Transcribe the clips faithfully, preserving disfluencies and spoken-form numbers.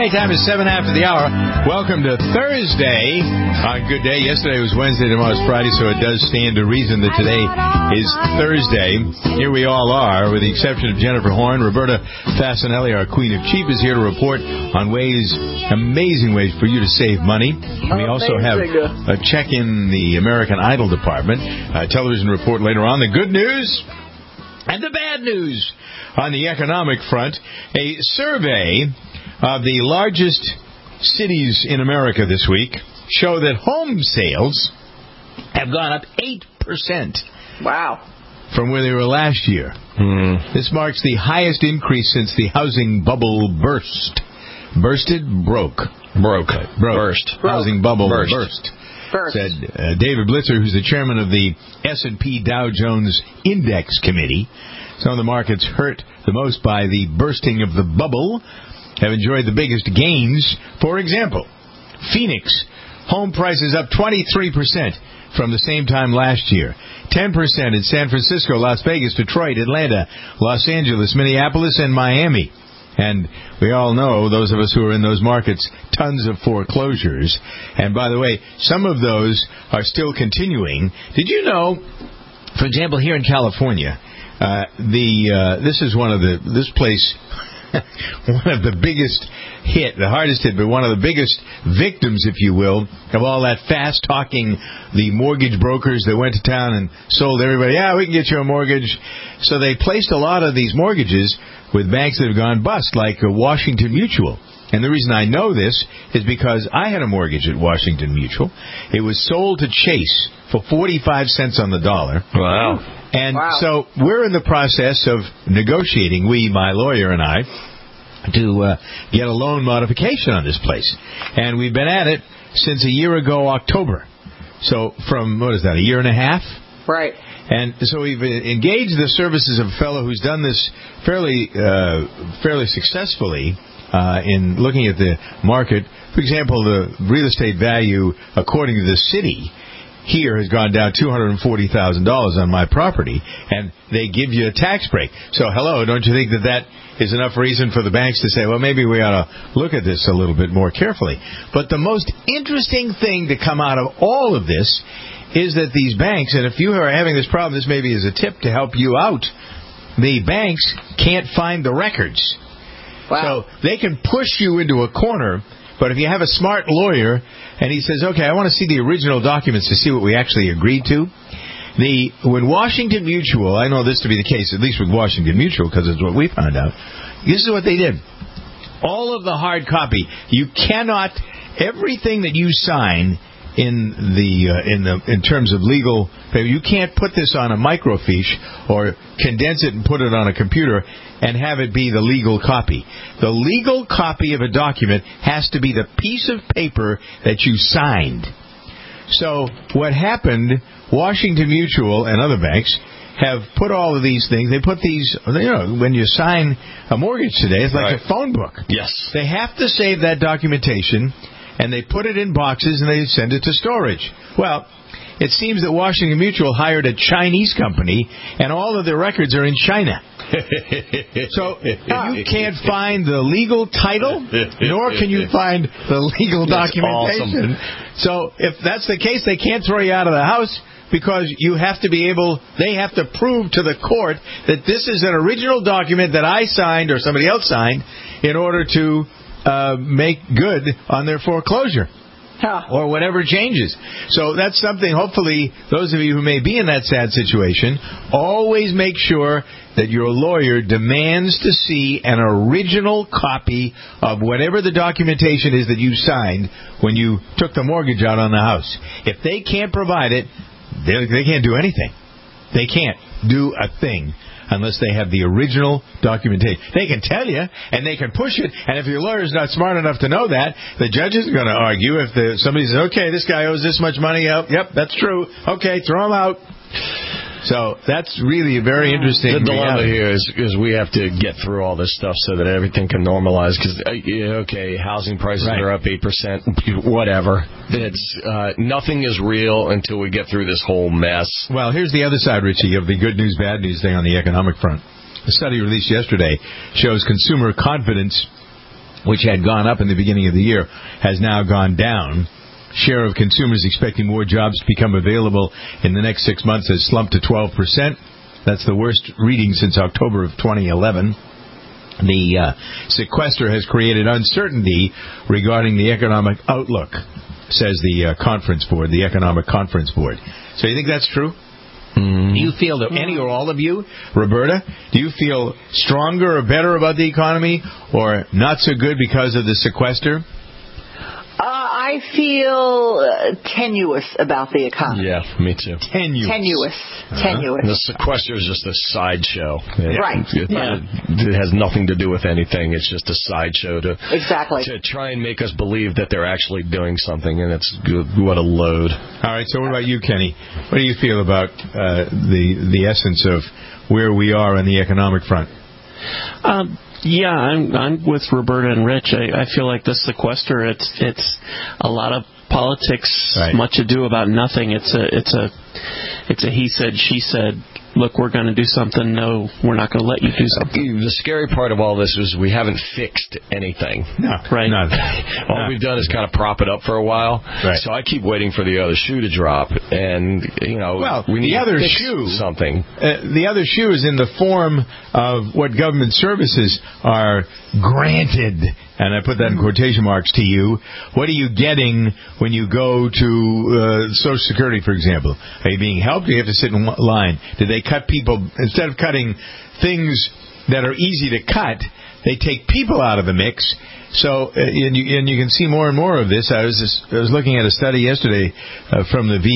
right, time is seven after the hour. Welcome to Thursday. On good day. Yesterday was Wednesday, tomorrow's Friday, so it does stand to reason that today is Thursday. Here we all are, with the exception of Jennifer Horn. Roberta Fasanelli, our Queen of Cheap, is here to report on ways, amazing ways for you to save money. We also have a check in the American Idol department, a television report later on, the good news and the bad news. On the economic front, a survey of the largest cities in America this week show that home sales have gone up eight percent. Wow. From where they were last year. Mm. This marks the highest increase since the housing bubble burst. Bursted? Broke. Broke. Broke. Burst. Housing bubble burst. burst. Burst. Said uh, David Blitzer, who's the chairman of the S and P Dow Jones Index Committee. Some of the markets hurt the most by the bursting of the bubble have enjoyed the biggest gains. For example, Phoenix, home prices up twenty-three percent from the same time last year. ten percent in San Francisco, Las Vegas, Detroit, Atlanta, Los Angeles, Minneapolis, and Miami. And we all know, those of us who are in those markets, tons of foreclosures. And by the way, some of those are still continuing. Did you know, for example, here in California, Uh, the uh, this is one of the this place one of the biggest hit, the hardest hit, but one of the biggest victims, if you will, of all that fast talking, the mortgage brokers that went to town and sold everybody, yeah, we can get you a mortgage. So they placed a lot of these mortgages with banks that have gone bust, like uh, Washington Mutual. And the reason I know this is because I had a mortgage at Washington Mutual. It was sold to Chase for forty-five cents on the dollar. Wow. And wow. so we're in the process of negotiating, we, my lawyer and I, to uh, get a loan modification on this place. And we've been at it since a year ago, October. So from, what is that, a year and a half? Right. And so we've engaged the services of a fellow who's done this fairly, uh, fairly successfully. Uh, in looking at the market, for example, the real estate value, according to the city, here has gone down two hundred forty thousand dollars on my property, and they give you a tax break. So, hello, don't you think that that is enough reason for the banks to say, well, maybe we ought to look at this a little bit more carefully? But the most interesting thing to come out of all of this is that these banks, and if you are having this problem, this maybe is a tip to help you out, the banks can't find the records. Wow. So they can push you into a corner, but if you have a smart lawyer and he says, okay, I want to see the original documents to see what we actually agreed to. The when Washington Mutual, I know this to be the case, at least with Washington Mutual, because it's what we found out. This is what they did. All of the hard copy, you cannot, everything that you sign in the uh, in the in terms of legal, you can't put this on a microfiche or condense it and put it on a computer and have it be the legal copy. The legal copy of a document has to be the piece of paper that you signed. So what happened, Washington Mutual and other banks have put all of these things, they put these, you know, when you sign a mortgage today, it's like right. a phone book. Yes. They have to save that documentation, and they put it in boxes and they send it to storage. Well, it seems that Washington Mutual hired a Chinese company, and all of their records are in China. So you can't find the legal title, nor can you find the legal documentation. Awesome. So if that's the case, they can't throw you out of the house, because you have to be able, they have to prove to the court that this is an original document that I signed or somebody else signed in order to uh, make good on their foreclosure. Huh. Or whatever changes. So that's something, hopefully, those of you who may be in that sad situation, always make sure that your lawyer demands to see an original copy of whatever the documentation is that you signed when you took the mortgage out on the house. If they can't provide it, they, they can't do anything. They can't do a thing unless they have the original documentation. They can tell you, and they can push it, and if your lawyer's not smart enough to know that, the judge is going to argue. If the, somebody says, okay, this guy owes this much money, oh, yep, that's true, okay, throw him out. So that's really a very interesting The dilemma reality. here is, is we have to get through all this stuff so that everything can normalize. Because, uh, yeah, okay, housing prices right. are up eight percent, whatever. It's uh, nothing is real until we get through this whole mess. Well, here's the other side, Richie, of the good news, bad news thing on the economic front. A study released yesterday shows consumer confidence which had gone up in the beginning of the year, has now gone down. Share of consumers expecting more jobs to become available in the next six months has slumped to twelve percent. That's the worst reading since October of twenty eleven. The uh, sequester has created uncertainty regarding the economic outlook, says the uh, conference board, the Economic Conference Board. So you think that's true? Mm. Do you feel that any or all of you, Roberta, do you feel stronger or better about the economy or not so good because of the sequester? Uh, I feel uh, tenuous about the economy. Yeah, me too. Tenuous. Tenuous. Uh-huh. Tenuous. The sequester is just a sideshow. It, right. It, yeah. it has nothing to do with anything. It's just a sideshow to exactly to try and make us believe that they're actually doing something, and it's good. What a load. All right, so what about you, Kenny? What do you feel about uh, the the essence of where we are on the economic front? Um, yeah, I'm I'm with Roberta and Rich. I, I feel like the sequester, it's it's a lot of politics, right. much ado about nothing. It's a it's a it's a he said, she said. Look, we're going to do something. No, we're not going to let you do something. The scary part of all this is we haven't fixed anything. No, right. Not, all not. we've done is kind of prop it up for a while. Right. So I keep waiting for the other shoe to drop, and you know, well, we need the other to fix shoe, something. Uh, the other shoe is in the form of what government services are granted. And I put that in quotation marks to you. What are you getting when you go to uh, Social Security, for example? Are you being helped? Do you have to sit in line? Did they cut people? Instead of cutting things that are easy to cut, they take people out of the mix. So, uh, and, you, and you can see more and more of this. I was just, I was looking at a study yesterday uh, from the V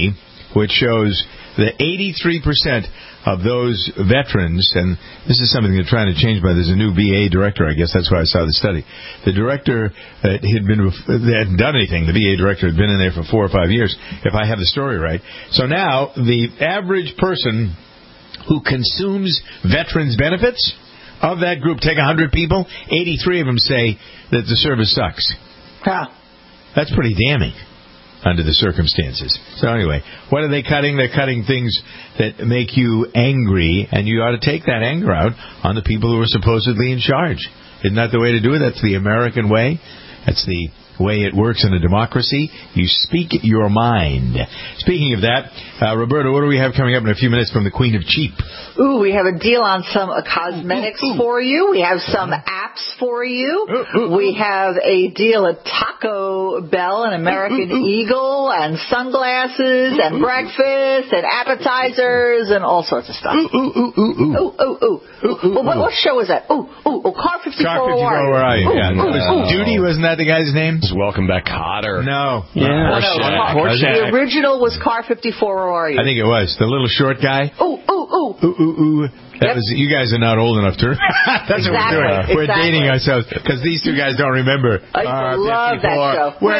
A, which shows that eighty-three percent of those veterans, and this is something they're trying to change by, there's a new V A director, I guess that's why I saw the study. The director uh, had been, they hadn't done anything. The V A director had been in there for four or five years, if I have the story right. So now, the average person who consumes veterans benefits, of that group, take one hundred people, eighty-three of them say that the service sucks. Yeah. That's pretty damning under the circumstances. So anyway, what are they cutting? They're cutting things that make you angry, and you ought to take that anger out on the people who are supposedly in charge. Isn't that the way to do it? That's the American way. That's the way it works in a democracy. You speak your mind. Speaking of that, uh, Roberta, what do we have coming up in a few minutes from the Queen of Cheap? Ooh, we have a deal on some uh, cosmetics ooh, ooh, ooh. for you. We have some apps for you. Ooh, ooh, we have a deal at Taco Bell and American ooh, ooh, Eagle and sunglasses and breakfast and appetizers and all sorts of stuff. Ooh, ooh, ooh, ooh, ooh. Ooh, ooh, ooh. ooh, ooh what, what show is that? Ooh, ooh, ooh, Car fifty-four. Car fifty-four, where are you? Ooh, yeah, ooh, was ooh. Judy, wasn't that the guy's name? Welcome Back, Kotter. No. Yeah. Oh, no, Car, the original was Car fifty-four, where are you? I think it was. The little short guy. Ooh, ooh, ooh. Ooh, ooh, ooh. That Yep. was, you guys are not old enough to. That's exactly, what we're doing. exactly. We're dating ourselves because these two guys don't remember. I used to love that show. Where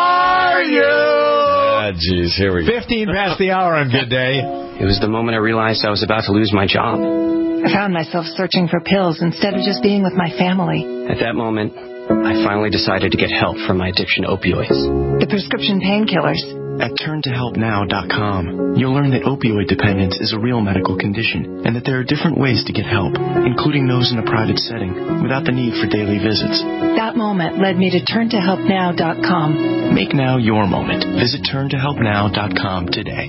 are you? Ah, jeez, here we go. Fifteen past the hour on Good Day. It was the moment I realized I was about to lose my job. I found myself searching for pills instead of just being with my family. At that moment, I finally decided to get help from my addiction to opioids. The prescription painkillers. At turn to help now dot com, you'll learn that opioid dependence is a real medical condition and that there are different ways to get help, including those in a private setting, without the need for daily visits. That moment led me to turn to help now dot com. Make now your moment. Visit turn to help now dot com today.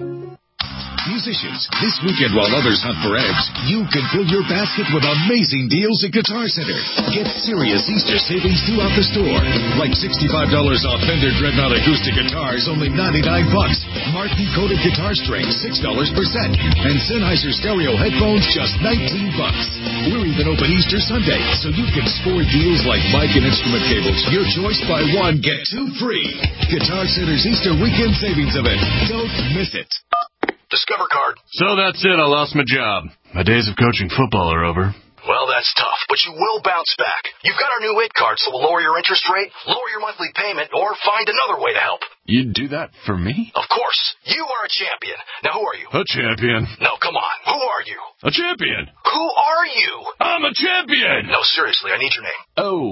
Musicians, this weekend while others hunt for eggs, you can fill your basket with amazing deals at Guitar Center. Get serious Easter savings throughout the store. Like sixty-five dollars off Fender Dreadnought acoustic guitars, only ninety-nine bucks. Martin coated guitar strings, six dollars per set. And Sennheiser stereo headphones, just nineteen bucks. We're even open Easter Sunday, so you can score deals like mic and instrument cables. Your choice, buy one, get two free. Guitar Center's Easter weekend savings event. Don't miss it. Discover card. So that's it. I lost my job. My days of coaching football are over. Well, that's tough, but you will bounce back. You've got our new I T card, so we'll lower your interest rate, lower your monthly payment, or find another way to help. You'd do that for me? Of course. You are a champion. Now, who are you? A champion. No, come on. Who are you? A champion. Who are you? I'm a champion. No, seriously, I need your name. Oh,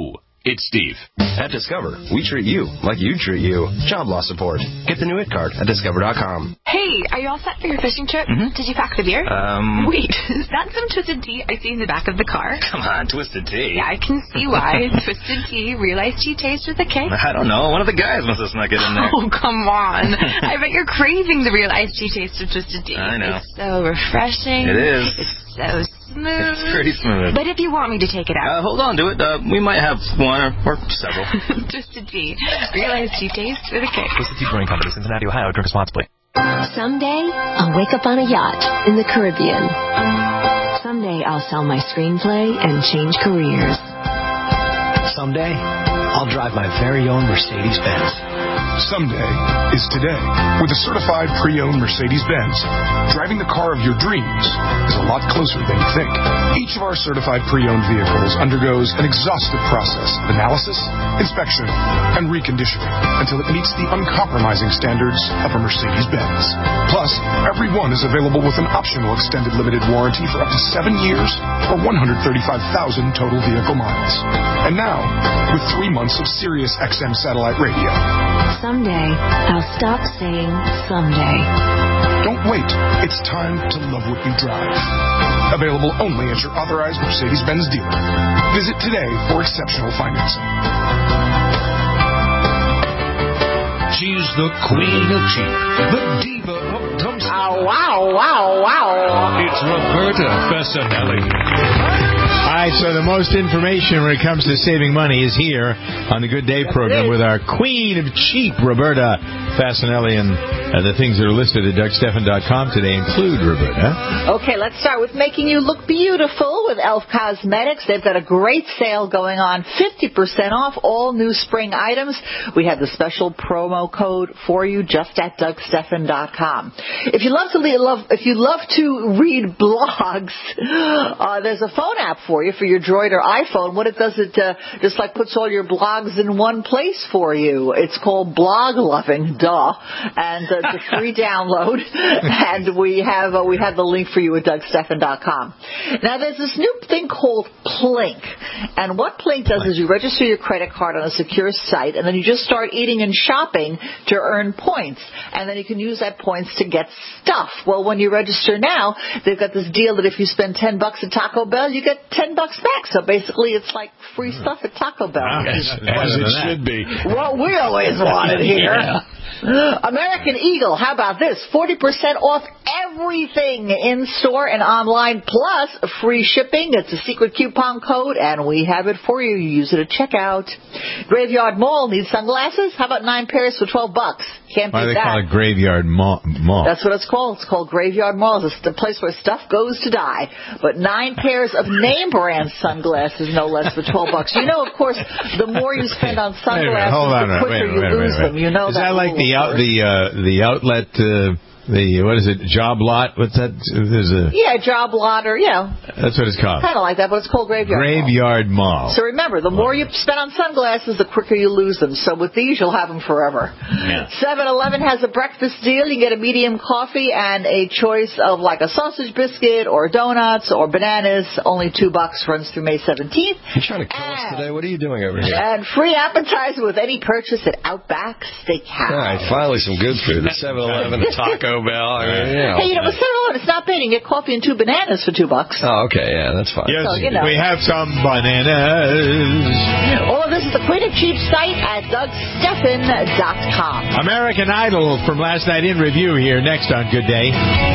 It's Steve. At Discover, we treat you like you treat you. Job loss support. Get the new It card at discover dot com. Hey, are you all set for your fishing trip? Mm-hmm. Did you pack the beer? Um. Wait, is that some Twisted Tea I see in the back of the car? Come on, Twisted Tea. Yeah, I can see why. Twisted Tea, real iced tea taste with a kick. I don't know. One of the guys must have snuck it in there. Oh, come on. I bet you're craving the real iced tea taste of Twisted Tea. I know. It's so refreshing. It is. It's so smooth. It's pretty smooth. But if you want me to take it out. Uh, hold on to it. Uh, we might have one or, or several. Twisted Tea. Real iced tea taste with a kick. Twisted Tea Brewing Company, Cincinnati, Ohio. Drink responsibly. Someday, I'll wake up on a yacht in the Caribbean. Someday, I'll sell my screenplay and change careers. Someday, I'll drive my very own Mercedes-Benz. Someday is today. With a certified pre-owned Mercedes-Benz, driving the car of your dreams is a lot closer than you think. Each of our certified pre-owned vehicles undergoes an exhaustive process of analysis, inspection, and reconditioning until it meets the uncompromising standards of a Mercedes-Benz. Plus, every one is available with an optional extended limited warranty for up to seven years or one hundred thirty-five thousand total vehicle miles. And now, with three months of Sirius X M satellite radio. Someday, I'll stop saying someday. Don't wait. It's time to love what you drive. Available only at your authorized Mercedes-Benz dealer. Visit today for exceptional financing. She's the queen of cheap, the diva of dumpster. Oh, wow, wow, wow. It's Roberta Fessinelli. All right, so the most information when it comes to saving money is here on the Good Day program with our queen of cheap, Roberta Fascinelli, and uh, the things that are listed at Doug Stephan dot com today include, Roberta. Okay, let's start with making you look beautiful with Elf Cosmetics. They've got a great sale going on, fifty percent off all new spring items. We have the special promo code for you just at Doug Stephan dot com. If you love to love, if you love to read blogs, uh, there's a phone app for you for your Droid or iPhone. What it does, it uh, just like puts all your blogs in one place for you. It's called Blog Loving, duh, and uh, it's a free download. And we have uh, we have the link for you at Doug Stephan dot com. Now there's this new thing called Plink, and what Plink does is you register your credit card on a secure site, and then you just start eating and shopping to earn points, and then you can use that points to get stuff. Well, when you register now, they've got this deal that if you spend ten bucks at Taco Bell, you get ten bucks back. So basically, it's like free stuff at Taco Bell. Wow, as, as it should be. What we always wanted here. Yeah. American Eagle, how about this? forty percent off everything in store and online, plus free shipping. It's a secret coupon code, and we have it for you. You use it at checkout. Graveyard Mall needs sunglasses? How about nine pairs for twelve bucks? Can't beat Why do they that. call it Graveyard Mall? Mall? That's what it's called. It's called Graveyard Mall. It's a place where stuff goes to die. But nine pairs of name brand sunglasses, no less, for twelve bucks. You know, of course, the more you spend on sunglasses, Hold on, the quicker wait, you wait, lose wait, wait. them. You know is that. that like the out, the uh, the outlet? Uh, The, what is it, Job Lot? What's that? There's a, yeah, Job Lot, or, yeah. That's what it's called. Kind of like that, but it's called Graveyard Graveyard Mall. Mall. So remember, the more you spend on sunglasses, the quicker you lose them. So with these, you'll have them forever. seven eleven has a breakfast deal. You get a medium coffee and a choice of like a sausage biscuit or donuts or bananas. Only two bucks, runs through May seventeenth. You trying to kill us today? What are you doing over here? And free appetizer with any purchase at Outback Steakhouse. All right, finally some good food. The seven eleven, the Taco Bell. I mean, yeah, hey, you know, with seven eleven, it's not bad. You can get coffee and two bananas for two bucks. Oh, okay, yeah, that's fine. Yes, so, you know. we have some bananas. All of this is the Queen of Cheap site at Doug Stephan dot com. American Idol from last night in review here next on Good Day.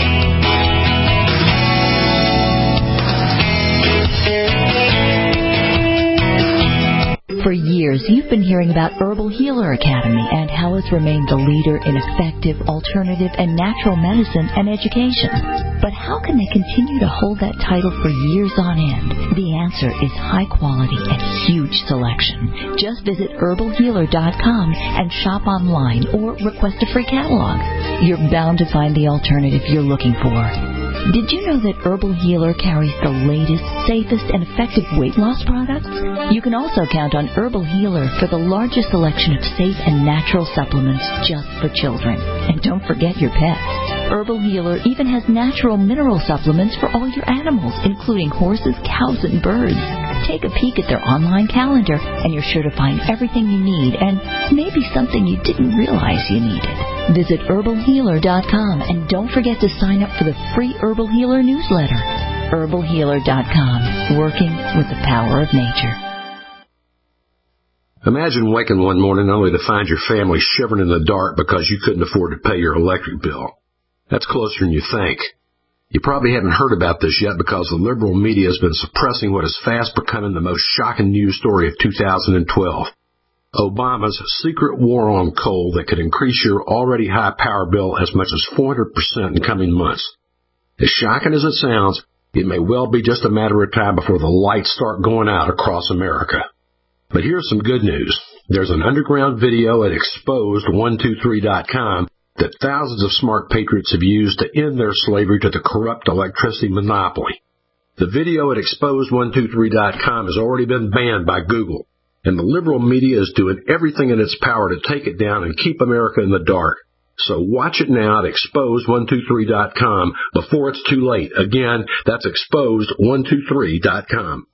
For years, you've been hearing about Herbal Healer Academy and how it's remained the leader in effective, alternative, and natural medicine and education. But how can they continue to hold that title for years on end? The answer is high quality and huge selection. Just visit herbal healer dot com and shop online or request a free catalog. You're bound to find the alternative you're looking for. Did you know that Herbal Healer carries the latest, safest, and effective weight loss products? You can also count on Herbal Healer for the largest selection of safe and natural supplements just for children. And don't forget your pets. Herbal Healer even has natural mineral supplements for all your animals, including horses, cows, and birds. Take a peek at their online calendar, and you're sure to find everything you need and maybe something you didn't realize you needed. Visit herbal healer dot com and don't forget to sign up for the free Herbal Healer newsletter. herbal healer dot com, working with the power of nature. Imagine waking one morning only to find your family shivering in the dark because you couldn't afford to pay your electric bill. That's closer than you think. You probably haven't heard about this yet because the liberal media has been suppressing what is fast becoming the most shocking news story of two thousand twelve. Obama's secret war on coal that could increase your already high power bill as much as four hundred percent in coming months. As shocking as it sounds, it may well be just a matter of time before the lights start going out across America. But here's some good news. There's an underground video at exposed one two three dot com that thousands of smart patriots have used to end their slavery to the corrupt electricity monopoly. The video at exposed one two three dot com has already been banned by Google, and the liberal media is doing everything in its power to take it down and keep America in the dark. So watch it now at exposed one two three dot com before it's too late. Again, that's exposed one two three dot com.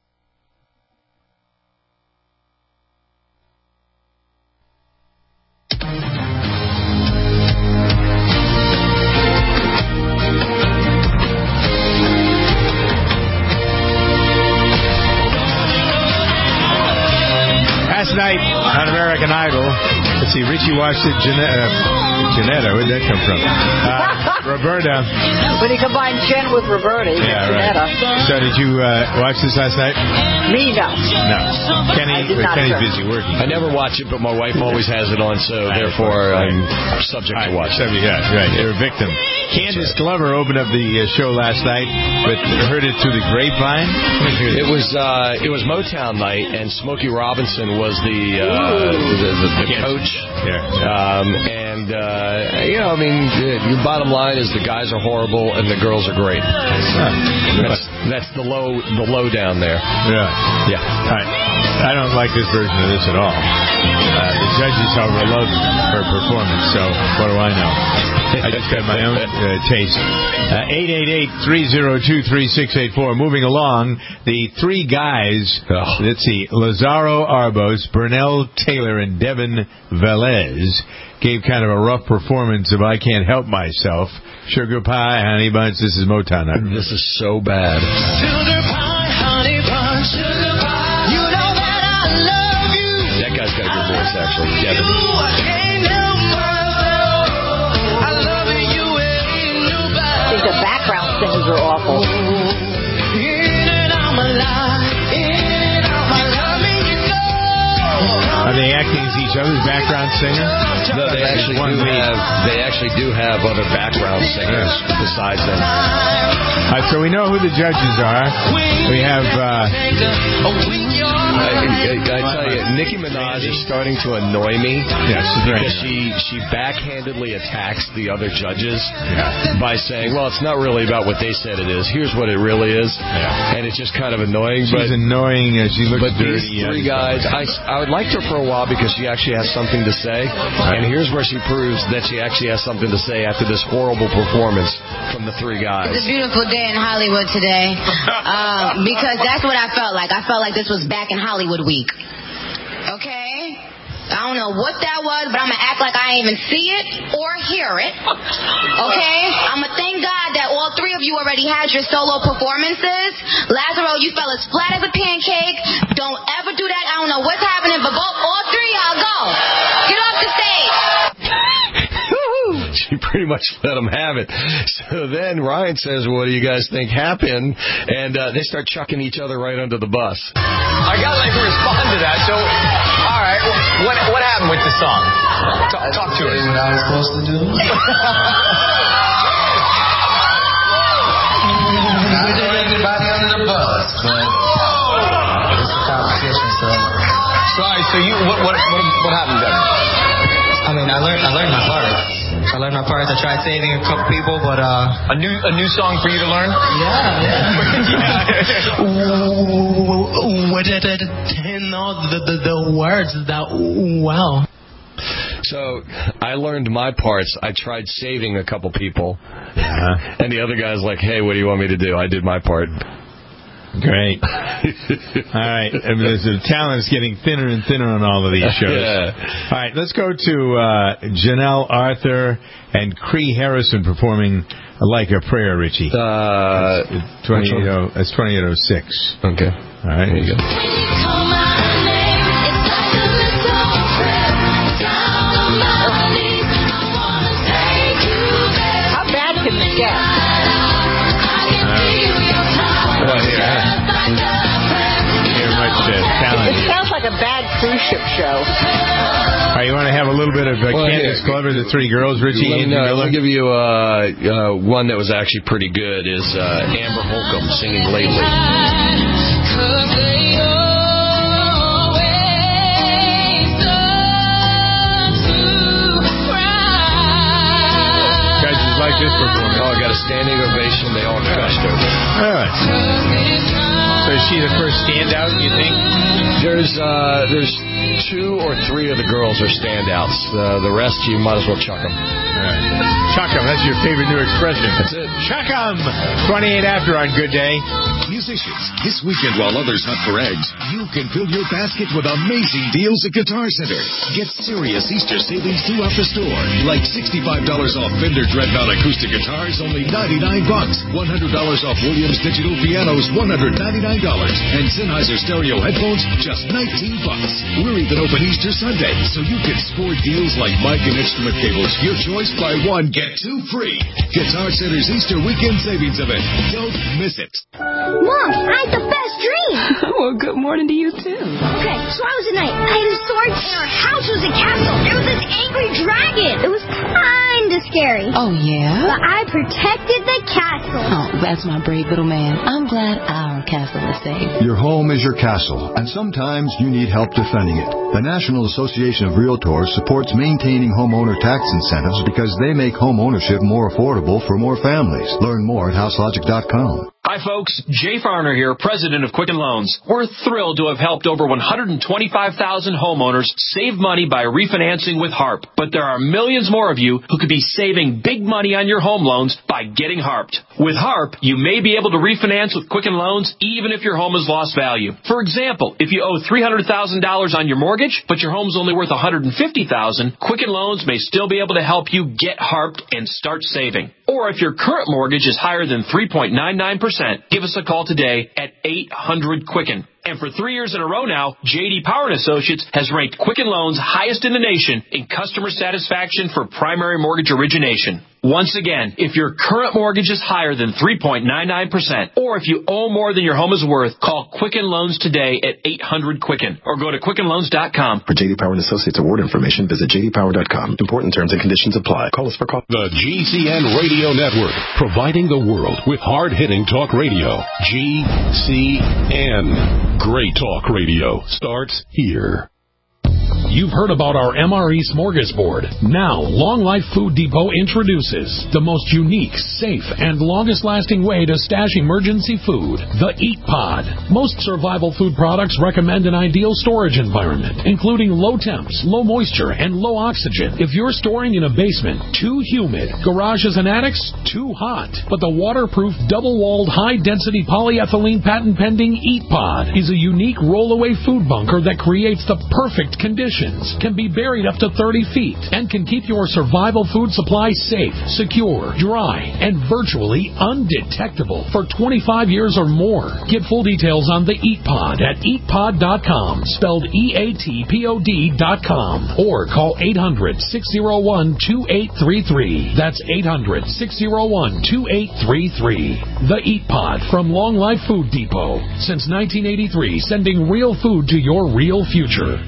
Last night on American Idol, let's see, Richie watched it, Janetta, uh, Janetta, where'd that come from? Uh, Roberta. When you combine Jen with Roberta, you Yeah, get Janetta. right. So did you uh, watch this last night? Me, no. No. Kenny, I did not, Kenny's sir. busy working. I never watch it, but my wife always has it on, so Right, therefore right. I'm subject to watch it. Subject, yeah, right. You're a victim. Candace Glover opened up the uh, show last night, but heard it through the grapevine. It was uh, it was Motown night, and Smokey Robinson was the uh, the, the, the coach. Yeah. Um, and uh, you know, I mean, the, the bottom line is the guys are horrible and the girls are great. That's that's the low the low down there. Yeah. Yeah. All right. I don't like this version of this at all. Uh, the judges, however, love her performance, so what do I know? I just got my own uh, taste. Uh, eight eight eight, three oh two, three six eight four. Moving along, the three guys, oh. let's see, Lazaro Arbos, Burnell Taylor, and Devin Velez gave kind of a rough performance of I Can't Help Myself. Sugar Pie, Honey Bunch, this is Motown. This is so bad. Sugar pie, honey bunch, sugar pie. You know that I love you. That guy's got a good voice, actually. Devin. You, I can't help myself. I love you, ain't nobody. I think the background singers are awful. In and out my life, in and out my life, and you know. Are they acting as each other's background singer? No, they actually do have they actually do have other background singers besides them. All right, so we know who the judges are. We have. Uh, I, I, I tell you, Nicki Minaj is starting to annoy me. Yes, because she she backhandedly attacks the other judges yeah. by saying, "Well, it's not really about what they said it is. Here's what it really is," yeah. and it's just kind of annoying. She's but, annoying as she looks but dirty. these three guys, I, I would liked her for a while because she actually has something to say, and here's where she proves that she actually has something to say after this horrible performance from the three guys. It's a beautiful day in Hollywood today, um, because that's what I felt like. I felt like this was back in Hollywood week. Okay? I don't know what that was, but I'm going to act like I ain't even see it or hear it. Okay? I'm going to thank God that all three of you already had your solo performances. Lazaro, you fell as flat as a pancake. Don't ever do that. I don't know what's happening, but both, all three of y'all go. Get off the stage. She pretty much let them have it. So then Ryan says, what do you guys think happened? And uh, they start chucking each other right under the bus. I got to like respond to that. So, all right, what what happened with the song? Talk, talk to us. What I was supposed to do. Not throw anybody under the bus, but it's a competition, so. Sorry. So you what what what, what happened then? I mean, I learned I learned my parts. I learned my parts. I tried saving a couple people, but uh, a new a new song for you to learn. Yeah, yeah. What did it know the, the the words that wow. So I learned my parts. I tried saving a couple people, uh-huh. and the other guy's like, "Hey, what do you want me to do?" I did my part. Great. All right. I mean, the talent is getting thinner and thinner on all of these shows. Yeah. All right, let's go to uh, Janelle Arthur and Cree Harrison performing Like a Prayer, Richie. Uh, That's twenty-eight oh, that's twenty-eight oh six. Okay. All right. There you go. How bad can this get? Well, here, here much uh, talent. It sounds like a bad cruise ship show. All right, you want to have a little bit of uh, Well, Candace here. Glover, the three girls, Richie? Let me, Andy no, Miller? I'll give you uh, uh, one that was actually pretty good. Is uh, Amber Holcomb singing Lately. Guys, just like this performance. Oh, got a standing ovation. They all crushed her. All right. So is she the first standout, you think? There's uh, there's two or three of the girls are standouts. Uh, the rest, you might as well chuck them. All right. Chuck 'em. That's your favorite new expression. That's it. Chuck 'em. twenty-eight after on Good Day. Musicians, this weekend while others hunt for eggs, you can fill your basket with amazing deals at Guitar Center. Get serious Easter savings throughout the store, like sixty-five dollars off Fender Dreadnought acoustic guitars, only ninety-nine bucks. one hundred dollars off Williams digital pianos, one hundred ninety-nine dollars. And Sennheiser stereo headphones, just nineteen bucks. We're even open Easter Sunday, so you can score deals like mic and instrument cables. Your choice, buy one, get two free. Guitar Center's Easter weekend savings event. Don't miss it. Mom, I had the best dream. Well, good morning to you, too. Okay, so I was a knight. I had a sword, and our house was a castle. There was this angry dragon. It was kind of scary. Oh, yeah? But I protected the castle. Oh, that's my brave little man. I'm glad our castle is safe. Your home is your castle, and sometimes you need help defending it. The National Association of Realtors supports maintaining homeowner tax incentives because they make home ownership more affordable for more families. Learn more at house logic dot com. Hi, folks. Jay Farner here, president of Quicken Loans. We're thrilled to have helped over one hundred twenty-five thousand homeowners save money by refinancing with HARP. But there are millions more of you who could be saving big money on your home loans by getting HARPed. With HARP, you may be able to refinance with Quicken Loans even if your home has lost value. For example, if you owe three hundred thousand dollars on your mortgage, but your home's only worth one hundred fifty thousand dollars, Quicken Loans may still be able to help you get HARPed and start saving. Or if your current mortgage is higher than three point nine nine percent, give us a call today at eight hundred Quicken. And for three years in a row now, J D Power and Associates has ranked Quicken Loans highest in the nation in customer satisfaction for primary mortgage origination. Once again, if your current mortgage is higher than three point nine nine percent, or if you owe more than your home is worth, call Quicken Loans today at eight hundred Quicken or go to quicken loans dot com. For J D Power and Associates award information, visit j d power dot com. Important terms and conditions apply. Call us for call. The G C N Radio Network, providing the world with hard-hitting talk radio. G C N. Great talk radio starts here. You've heard about our M R E Smorgasbord. Now, Long Life Food Depot introduces the most unique, safe, and longest-lasting way to stash emergency food, the Eat Pod. Most survival food products recommend an ideal storage environment, including low temps, low moisture, and low oxygen. If you're storing in a basement, too humid, garages and attics, too hot. But the waterproof, double-walled, high-density polyethylene patent-pending Eat Pod is a unique roll-away food bunker that creates the perfect conditions, can be buried up to thirty feet, and can keep your survival food supply safe, secure, dry, and virtually undetectable for twenty-five years or more. Get full details on the Eat Pod at eat pod dot com, spelled E A T P O D dot com, or call eight hundred, six oh one, two eight three three. That's eight hundred, six oh one, two eight three three. The Eat Pod from Long Life Food Depot. Since nineteen eighty-three, sending real food to your real future.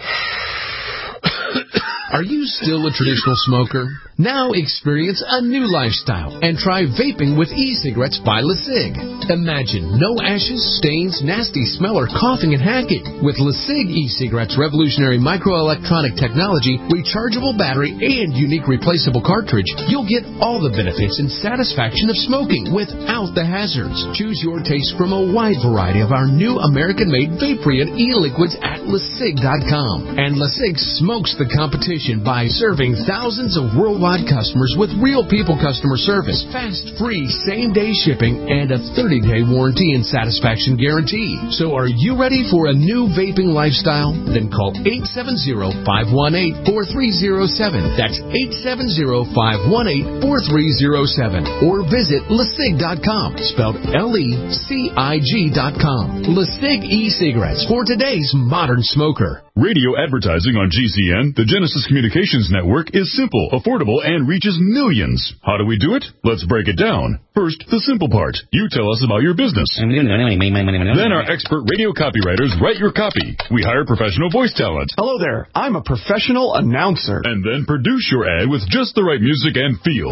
Are you still a traditional smoker? Now experience a new lifestyle and try vaping with e-cigarettes by LeSig. Imagine no ashes, stains, nasty smell, or coughing and hacking. With LeSig e-cigarettes' revolutionary microelectronic technology, rechargeable battery, and unique replaceable cartridge, you'll get all the benefits and satisfaction of smoking without the hazards. Choose your taste from a wide variety of our new American-made Vaporeon e-liquids at LeSig dot com. And LeSig smokes the competition by serving thousands of worldwide satisfied customers with real people customer service, fast, free, same-day shipping, and a thirty-day warranty and satisfaction guarantee. So are you ready for a new vaping lifestyle? Then call eight seven zero, five one eight, four three zero seven. That's eight seven zero, five one eight, four three zero seven. Or visit lecig dot com, spelled L E C I G dot com. LeCig e-cigarettes for today's modern smoker. Radio advertising on G C N, the Genesis Communications Network, is simple, affordable, and reaches millions. How do we do it? Let's break it down. First, the simple part. You tell us about your business. Then our expert radio copywriters write your copy. We hire professional voice talent. Hello there. I'm a professional announcer. And then produce your ad with just the right music and feel.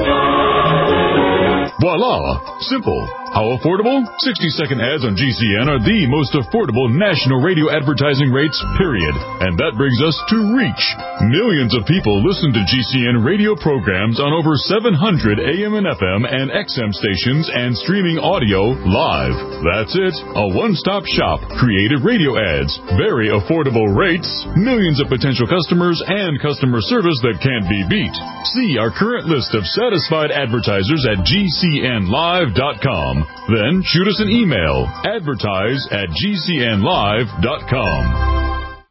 Voila! Simple. How affordable? sixty-second ads on G C N are the most affordable national radio advertising rates, period. And that brings us to reach. Millions of people listen to G C N radio programs on over seven hundred A M and F M and X M stations and streaming audio live. That's it. A one-stop shop. Creative radio ads. Very affordable rates. Millions of potential customers and customer service that can't be beat. See our current list of satisfied advertisers at G C N live dot com. Then shoot us an email. Advertise at G C N live dot com.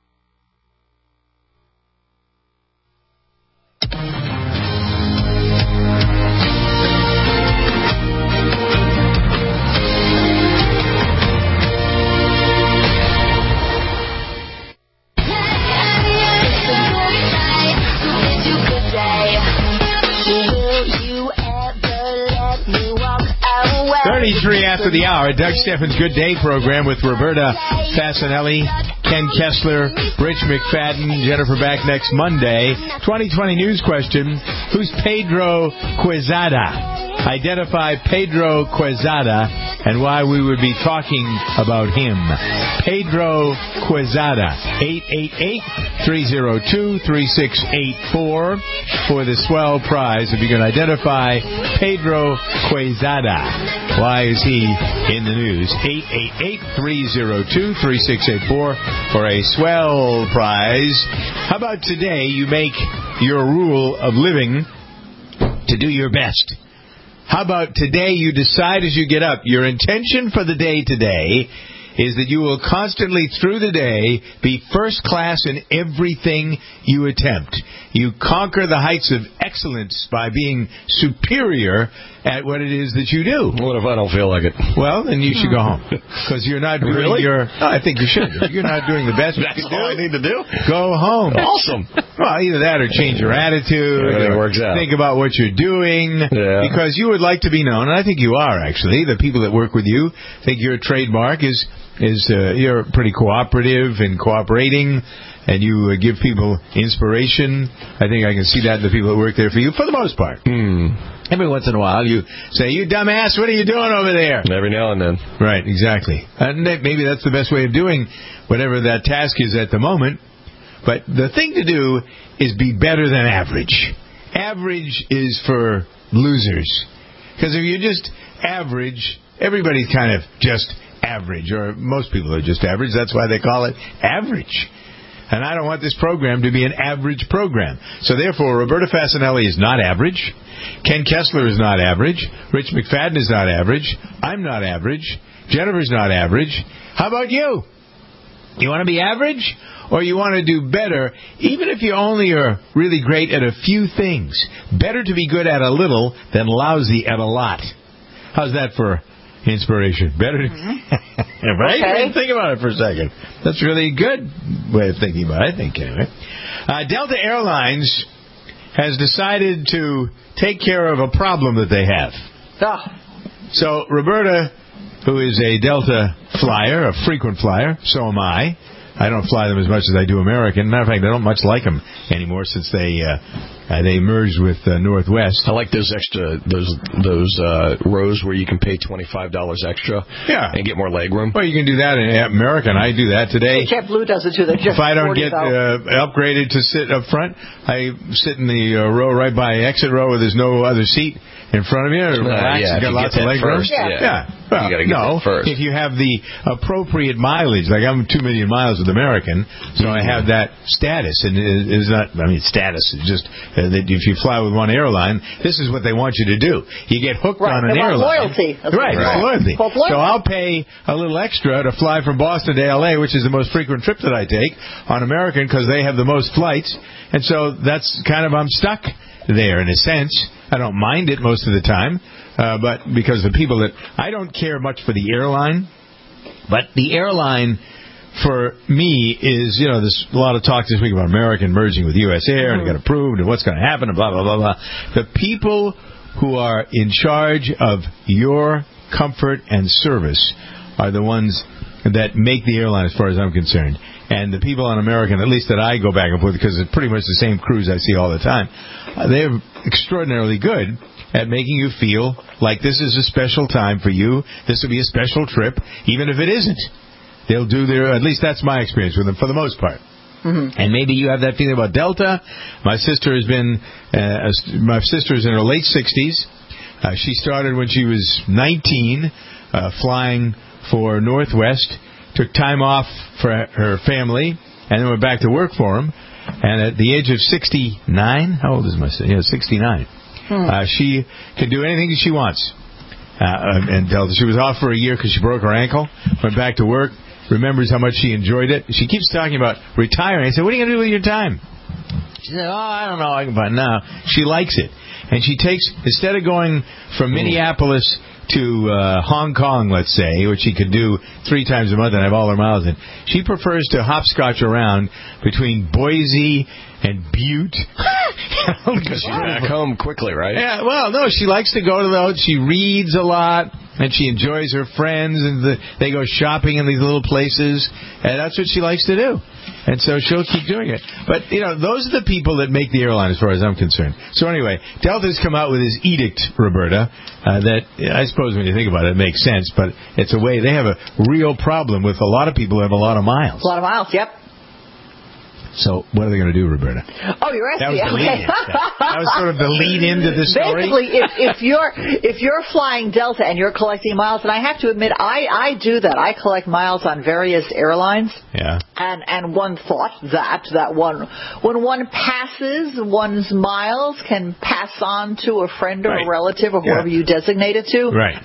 thirty-three after the hour, Doug Steffens' Good Day program with Roberta Fascinelli, Ken Kessler, Rich McFadden, Jennifer back next Monday. twenty twenty news question, who's Pedro Quezada? Identify Pedro Quezada and why we would be talking about him. Pedro Quezada, eight eight eight, three oh two, three six eight four for the swell prize. If you can identify Pedro Quezada, why is he in the news? eight eight eight, three oh two, three six eight four for a swell prize. How about today you make your rule of living to do your best? How about today you decide as you get up, your intention for the day today is that you will constantly through the day be first class in everything you attempt. You conquer the heights of excellence by being superior at what it is that you do. What if I don't feel like it? Well, then you should go home. Because you're not doing really? your... Oh, I think you should. If you're not doing the best you That's can all do, I need to do? Go home. Awesome. Well, either that or change your attitude. Everything works out. Think about what you're doing. Yeah. Because you would like to be known, and I think you are, actually. The people that work with you think your trademark is... is uh, you're pretty cooperative and cooperating, and you uh, give people inspiration. I think I can see that in the people that work there for you, for the most part. Mm. Every once in a while, you say, "You dumbass, what are you doing over there?" Every now and then. Right, exactly. And maybe that's the best way of doing whatever that task is at the moment. But the thing to do is be better than average. Average is for losers. Because if you're just average, everybody's kind of just average, or most people are just average. That's why they call it average. And I don't want this program to be an average program. So therefore, Roberta Fascinelli is not average. Ken Kessler is not average. Rich McFadden is not average. I'm not average. Jennifer's not average. How about you? You want to be average? Or you want to do better, even if you only are really great at a few things? Better to be good at a little than lousy at a lot. How's that for inspiration? Better to... Mm-hmm. Right? Okay. Think about it for a second. That's really a good way of thinking about it, I think, anyway. Uh, Delta Airlines has decided to take care of a problem that they have. Oh. So, Roberta, who is a Delta flyer, a frequent flyer, so am I. I don't fly them as much as I do American. Matter of fact, I don't much like them anymore since they uh, uh, they merged with uh, Northwest. I like those extra those those uh, rows where you can pay twenty-five dollars extra. Yeah. And get more leg room. Well, you can do that in American. I do that today. JetBlue does it too. They're just if I don't forty get uh, upgraded to sit up front, I sit in the uh, row right by exit row where there's no other seat in front of you. Relax. Uh, yeah, you got you lots get of leg room. first, Yeah. yeah. yeah. Well, you got to get no, there first. If you have the appropriate mileage, like I'm two million miles with American, so I have that status, and it is not. I mean, status is just uh, that if you fly with one airline, this is what they want you to do. You get hooked right. on an they want airline, loyalty. That's right? right. Loyalty. loyalty. So I'll pay a little extra to fly from Boston to L A, which is the most frequent trip that I take on American because they have the most flights, and so that's kind of I'm stuck there in a sense. I don't mind it most of the time. Uh, but because the people that I don't care much for the airline, but the airline for me is, you know, there's a lot of talk this week about American merging with U S Air and it got approved and what's going to happen and blah, blah, blah, blah. The people who are in charge of your comfort and service are the ones that make the airline as far as I'm concerned. And the people on American, at least that I go back and forth, because it's pretty much the same crews I see all the time, uh, they're extraordinarily good at making you feel like this is a special time for you. This will be a special trip, even if it isn't. They'll do their, at least that's my experience with them for the most part. Mm-hmm. And maybe you have that feeling about Delta. My sister has been, uh, my sister's in her late sixties. Uh, she started when she was nineteen, uh, flying for Northwest, took time off for her family, and then went back to work for them. And at the age of sixty-nine, how old is my sister? Yeah, sixty-nine. Hmm. Uh, she can do anything she wants. Uh, and Delta, she was off for a year because she broke her ankle, went back to work, remembers how much she enjoyed it. She keeps talking about retiring. I said, what are you going to do with your time? She said, oh, I don't know. I can find now. She likes it. And she takes, instead of going from Minneapolis to uh, Hong Kong, let's say, which she could do three times a month and have all her miles in, she prefers to hopscotch around between Boise and Butte. Because she's back home quickly, right? Yeah, well, no, she likes to go to those. She reads a lot, and she enjoys her friends, and the, they go shopping in these little places, and that's what she likes to do. And so she'll keep doing it. But, you know, those are the people that make the airline as far as I'm concerned. So anyway, Delta's come out with his edict, Roberta, uh, that I suppose when you think about it, it makes sense, but it's a way, they have a real problem with a lot of people who have a lot of miles. A lot of miles, yep. So what are they going to do, Roberta? Oh, you're asking. That was the lead-in. That was sort of the lead-in to the story. Basically, if, if you're if you're flying Delta and you're collecting miles, and I have to admit, I, I do that. I collect miles on various airlines. Yeah. And and one thought that that one when one passes, one's miles can pass on to a friend or right. a relative or whoever yeah. you designate it to. Right.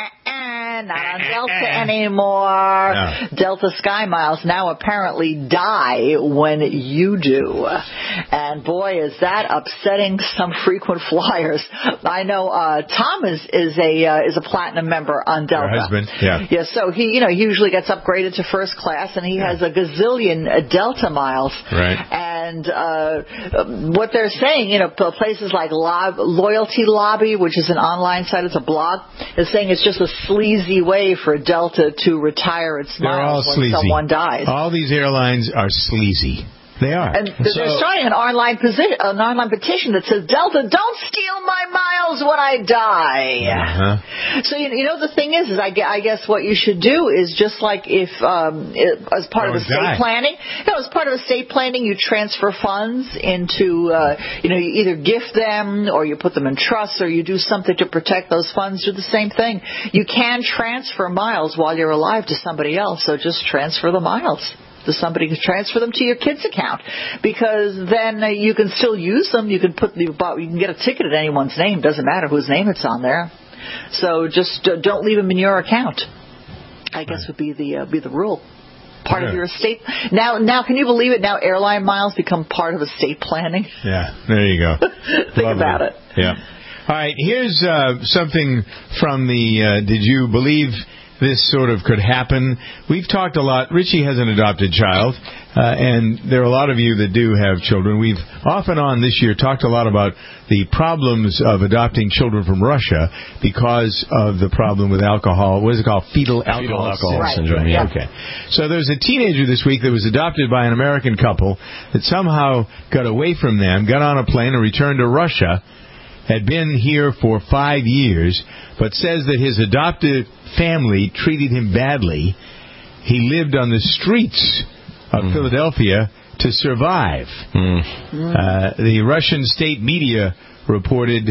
Not on Delta anymore. No. Delta Sky Miles now apparently die when you do. And boy, is that upsetting some frequent flyers. I know uh, Tom is, is a uh, is a platinum member on Delta. Her husband, yeah. Yeah, so he you know he usually gets upgraded to first class, and he yeah. has a gazillion uh, Delta miles. Right. And uh, what they're saying, you know, places like Lob- Loyalty Lobby, which is an online site, it's a blog, is saying it's just a sleazy way for Delta to retire its They're miles all when sleazy. someone dies. All these airlines are sleazy. They are. And they're so, starting an online, position, an online petition that says, Delta, don't steal my miles when I die. Uh-huh. So, you, you know, the thing is, is I, I guess what you should do is just like if, um, it, as part don't of estate die. planning, you know, as part of estate planning, you transfer funds into, uh, you know, you either gift them or you put them in trusts or you do something to protect those funds. Do the same thing. You can transfer miles while you're alive to somebody else, so just transfer the miles. To somebody to transfer them to your kid's account, because then uh, you can still use them. You can put the, you can get a ticket in anyone's name. Doesn't matter whose name it's on there. So just uh, don't leave them in your account. I guess would be the uh, be the rule. Part yeah. of your estate. Now, now, can you believe it? Now, airline miles become part of estate planning. Yeah, there you go. Think Lovely. about it. Yeah. All right. Here's uh, something from the. Uh, did you believe this sort of could happen? We've talked a lot. Richie has an adopted child, uh, and there are a lot of you that do have children. We've off and on this year talked a lot about the problems of adopting children from Russia because of the problem with alcohol. What is it called? Fetal alcohol, Fetal alcohol right. syndrome. Yeah. Okay. So there's a teenager this week that was adopted by an American couple that somehow got away from them, got on a plane, and returned to Russia. Had been here for five years, but says that his adopted family treated him badly. He lived on the streets of mm. Philadelphia to survive. Mm. Uh, the Russian state media reported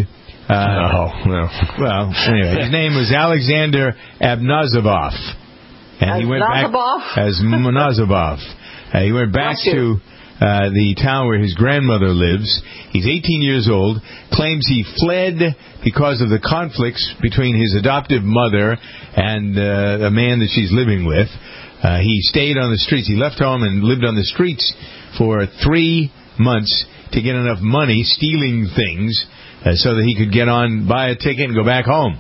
Uh, no, no. Well, anyway, his name was Alexander Abnazarov. And he went back as Monazarov. Uh, he went back to uh, the town where his grandmother lives. He's eighteen years old, claims he fled because of the conflicts between his adoptive mother and uh, a man that she's living with. Uh, he stayed on the streets. He left home and lived on the streets for three months to get enough money, stealing things, uh, so that he could get on, buy a ticket, and go back home.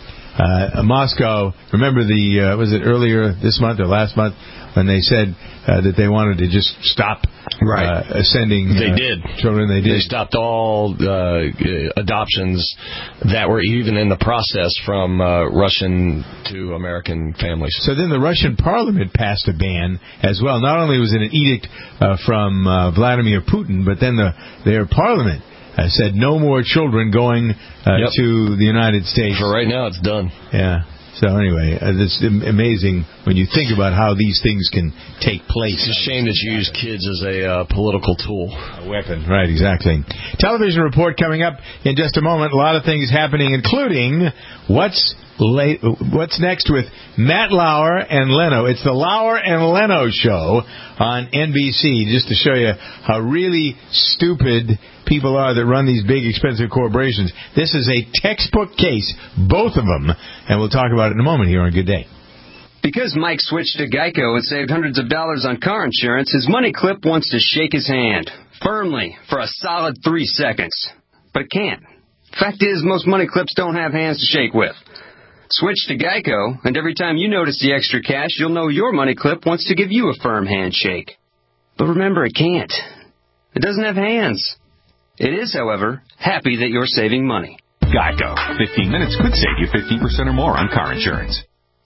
Uh, Moscow, remember the, uh, was it earlier this month or last month, when they said uh, that they wanted to just stop right. uh, sending they uh, did. children. They did. They stopped all uh, adoptions that were even in the process from uh, Russian to American families. So then the Russian parliament passed a ban as well. Not only was it an edict uh, from uh, Vladimir Putin, but then the, their parliament Uh, said no more children going uh, yep. to the United States. For right now, it's done. Yeah. So anyway, uh, it's amazing when you think about how these things can take place. It's a shame that you use kids as a uh, political tool. A weapon. Right, exactly. Television report coming up in just a moment. A lot of things happening, including what's late, what's next with Matt Lauer and Leno. It's the Lauer and Leno show on N B C, just to show you how really stupid people are that run these big, expensive corporations. This is a textbook case, both of them, and we'll talk about it in a moment here on Good Day. Because Mike switched to Geico and saved hundreds of dollars on car insurance, his money clip wants to shake his hand firmly for a solid three seconds. But it can't. Fact is, most money clips don't have hands to shake with. Switch to Geico, and every time you notice the extra cash, you'll know your money clip wants to give you a firm handshake. But remember, it can't. It doesn't have hands. It is, however, happy that you're saving money. Geico. fifteen minutes could save you fifteen percent or more on car insurance.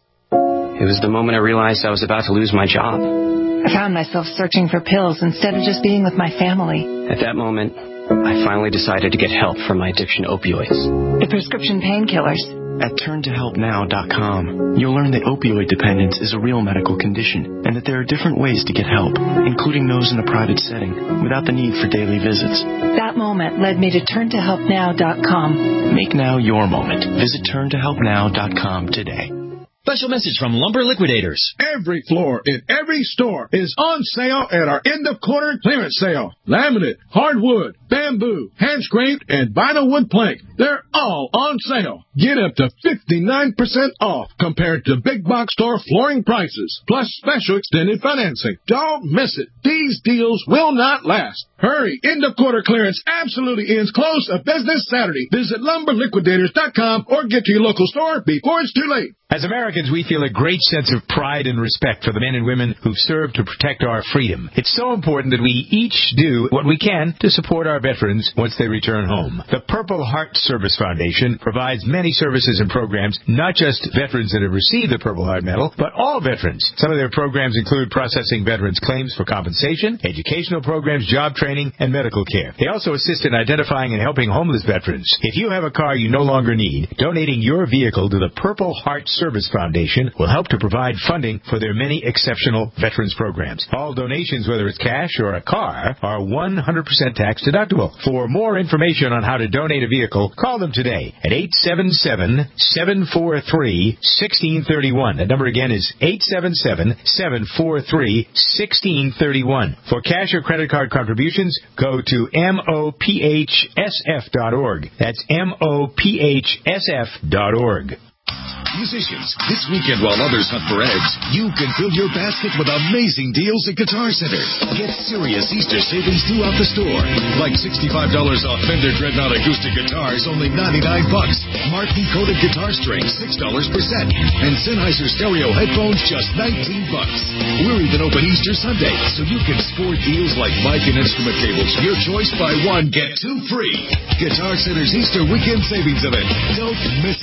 It was the moment I realized I was about to lose my job. I found myself searching for pills instead of just being with my family. At that moment, I finally decided to get help from my addiction to opioids. The prescription painkillers. At turn to help now dot com, you'll learn that opioid dependence is a real medical condition and that there are different ways to get help, including those in a private setting, without the need for daily visits. That moment led me to turn to help now dot com. Make now your moment. Visit turn to help now dot com today. Special message from Lumber Liquidators. Every floor in every store is on sale at our end-of-quarter clearance sale. Laminate, hardwood, bamboo, hand-scraped, and vinyl wood plank. They're all on sale. Get up to fifty-nine percent off compared to big box store flooring prices, plus special extended financing. Don't miss it. These deals will not last. Hurry. End-of-quarter clearance absolutely ends close of business Saturday. Visit lumber liquidators dot com or get to your local store before it's too late. As Americans, we feel a great sense of pride and respect for the men and women who've served to protect our freedom. It's so important that we each do what we can to support our veterans once they return home. The Purple Heart Service Foundation provides many services and programs, not just veterans that have received the Purple Heart Medal, but all veterans. Some of their programs include processing veterans' claims for compensation, educational programs, job training, and medical care. They also assist in identifying and helping homeless veterans. If you have a car you no longer need, donating your vehicle to the Purple Heart Service Foundation will help to provide funding for their many exceptional veterans programs. All donations, whether it's cash or a car, are one hundred percent tax deductible. For more information on how to donate a vehicle, call them today at eight seven seven, seven four three, one six three one. That number again is eight seven seven, seven four three, one six three one. For cash or credit card contributions, go to M O P H S F dot org. That's M O P H S F dot org. Musicians, this weekend while others hunt for eggs, you can fill your basket with amazing deals at Guitar Center. Get serious Easter savings throughout the store. Like sixty-five dollars off Fender Dreadnought acoustic guitars, only ninety-nine bucks. Martin coated guitar strings, six dollars per set. And Sennheiser stereo headphones, just nineteen bucks. We're even open Easter Sunday, so you can score deals like mic and instrument cables. Your choice, buy one, get two free. Guitar Center's Easter weekend savings event. Don't miss it.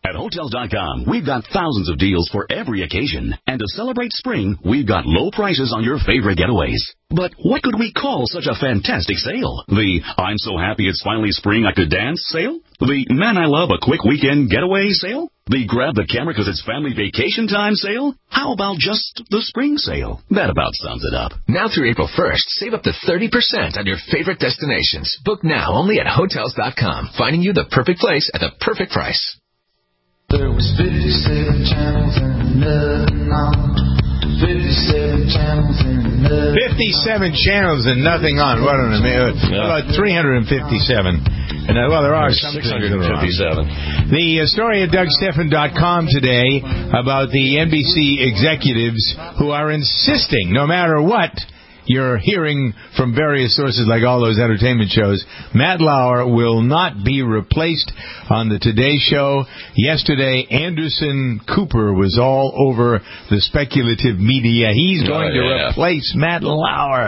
At Hotels dot com, we've got thousands of deals for every occasion. And to celebrate spring, we've got low prices on your favorite getaways. But what could we call such a fantastic sale? The I'm so happy it's finally spring I could dance sale? The man I love a quick weekend getaway sale? The grab the camera because it's family vacation time sale? How about just the spring sale? That about sums it up. Now through April first, save up to thirty percent on your favorite destinations. Book now only at Hotels dot com, finding you the perfect place at the perfect price. There was fifty-seven channels and nothing on. fifty-seven channels and nothing fifty-seven channels and nothing on. What an amazing. About three hundred fifty-seven. And, uh, well, there are some six hundred fifty-seven. The uh, story at Doug Stephan dot com today about the N B C executives who are insisting, no matter what you're hearing from various sources like all those entertainment shows, Matt Lauer will not be replaced on the Today Show. Yesterday, Anderson Cooper was all over the speculative media. He's going oh, yeah. to replace Matt Lauer.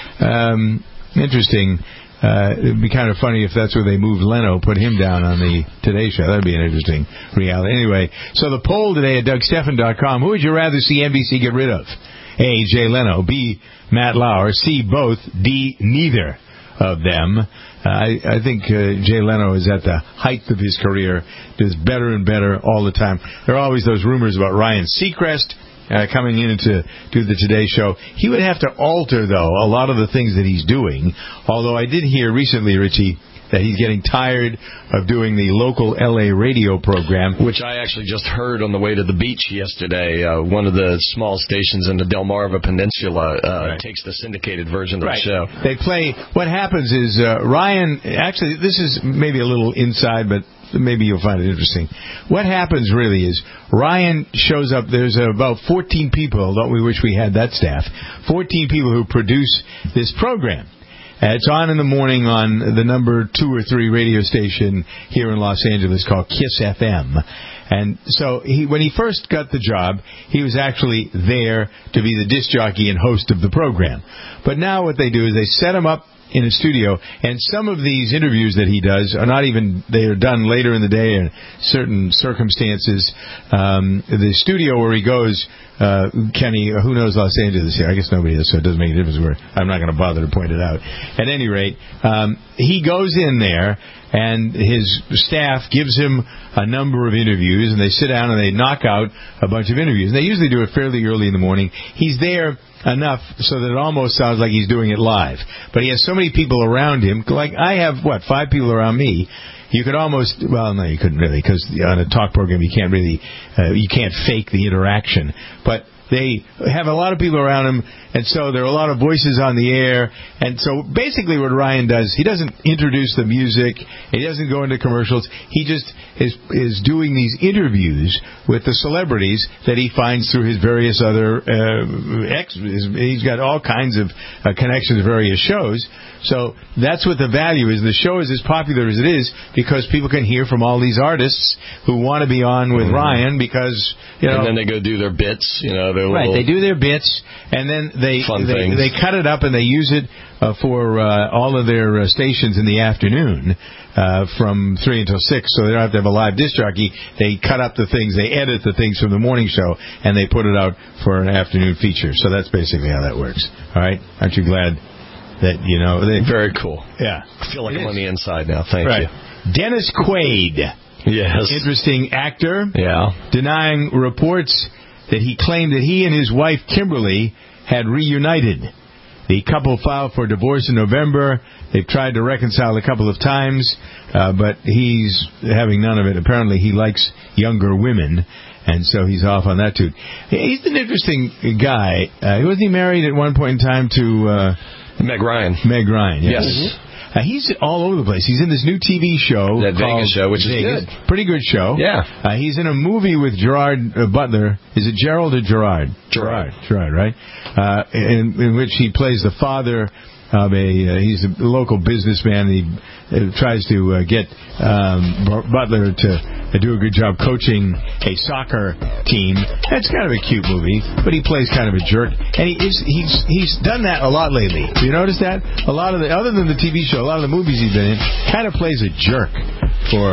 Um, interesting. Uh, it'd be kind of funny if that's where they moved Leno, put him down on the Today Show. That'd be an interesting reality. Anyway, so the poll today at Doug Stephan dot com, who would you rather see N B C get rid of? A, Jay Leno. B, Matt Lauer. C, both. D, neither of them. Uh, I, I think uh, Jay Leno is at the height of his career, does better and better all the time. There are always those rumors about Ryan Seacrest uh, coming in to do the Today Show. He would have to alter, though, a lot of the things that he's doing, although I did hear recently, Richie, that he's getting tired of doing the local L A radio program. Which I actually just heard on the way to the beach yesterday. Uh, one of the small stations in the Delmarva Peninsula uh, right. takes the syndicated version of right. the show. They play, what happens is uh, Ryan, actually this is maybe a little inside, but maybe you'll find it interesting. What happens really is Ryan shows up, there's about fourteen people, don't we wish we had that staff, fourteen people who produce this program. Uh, it's on in the morning on the number two or three radio station here in Los Angeles called KISS F M. And so he, when he first got the job, he was actually there to be the disc jockey and host of the program. But now what they do is they set him up in a studio, and some of these interviews that he does are not even, they are done later in the day in certain circumstances. Um, the studio where he goes, uh, Kenny, who knows Los Angeles here? I guess nobody does, so it doesn't make a difference where, I'm not going to bother to point it out. At any rate, um, he goes in there, and his staff gives him a number of interviews, and they sit down and they knock out a bunch of interviews. And they usually do it fairly early in the morning. He's there enough so that it almost sounds like he's doing it live. But he has so many people around him. Like, I have, what, five people around me. You could almost, well, no, you couldn't really, because on a talk program you can't really, uh, you can't fake the interaction. But they have a lot of people around him, and so there are a lot of voices on the air. And so basically what Ryan does, he doesn't introduce the music, he doesn't go into commercials, he just is is doing these interviews with the celebrities that he finds through his various other, uh, ex- he's got all kinds of uh, connections to various shows. So that's what the value is. The show is as popular as it is because people can hear from all these artists who want to be on with mm-hmm. Ryan because, you know. And then they go do their bits, you know. Their right, little they do their bits, and then they they, they cut it up and they use it uh, for uh, all of their uh, stations in the afternoon uh, from three until six, so they don't have to have a live disc jockey. They cut up the things, they edit the things from the morning show, and they put it out for an afternoon feature. So that's basically how that works. All right? Aren't you glad that, you know... They, Very cool. Yeah. I feel like it I'm is. on the inside now. Thank right. you. Dennis Quaid. Yes. Interesting actor. Yeah. Denying reports that he claimed that he and his wife, Kimberly, had reunited. The couple filed for divorce in November. They've tried to reconcile a couple of times, uh, but he's having none of it. Apparently he likes younger women, and so he's off on that too. He's an interesting guy. Uh, wasn't he married at one point in time to... Uh, Meg Ryan. Meg Ryan, yes. yes. Uh, he's all over the place. He's in this new T V show. That Vegas show, which Vegas. is good. Pretty good show. Yeah. Uh, he's in a movie with Gerard uh, Butler. Is it Gerald or Gerard? Gerard. Gerard, right? Uh, in, in which he plays the father of a, uh, he's a local businessman. He uh, tries to uh, get um, Butler to uh, do a good job coaching a soccer team. It's kind of a cute movie, but he plays kind of a jerk. And he is, he's he's done that a lot lately. Do you notice that? A lot of the, other than the T V show, a lot of the movies he's been in, kind of plays a jerk for